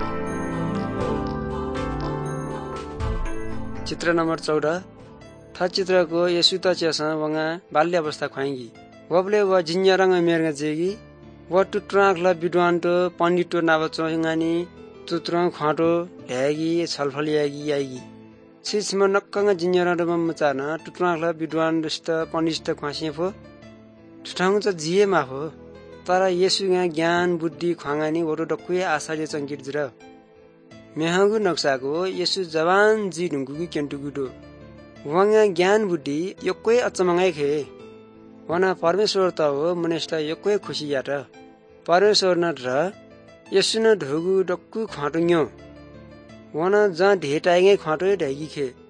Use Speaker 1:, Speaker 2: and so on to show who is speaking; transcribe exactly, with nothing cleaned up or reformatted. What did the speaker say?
Speaker 1: चित्र नम्बर चौध था चित्रको यसु त चेसा वंगा बाल्य अवस्था खुवाएगी वबले व जिन्जरंग मेरगा जेगी व टुट्राखला विद्वान तो पंडित तो नावचो हिंगानी तुत्रंग खाटो ढ्यागी छलफल यागी यागी छिसम नक्कंग जिन्जरंग दम मचाना टुट्राखला विद्वान दस्त पंडित खुवासिए फो ठुठाउँ त जिए माफो तर यसुगा ज्ञान बुद्धि खुवागानी वरो डक्कुए आशाले चंकित जुर मेहागु नक्साको यसु जवान जी ढुङ्गुगु केन्टुगुडो वंगा ज्ञान बुद्धि योक्कै अचमंगाइ खे वना परमेश्वर त हो मनेष्टा योक्कै खुशी यात परमेश्वर न र यसु न ढोगु डक्कु खाटुन्यो वना जा ढेटाइगे खाटो ढाइगी खे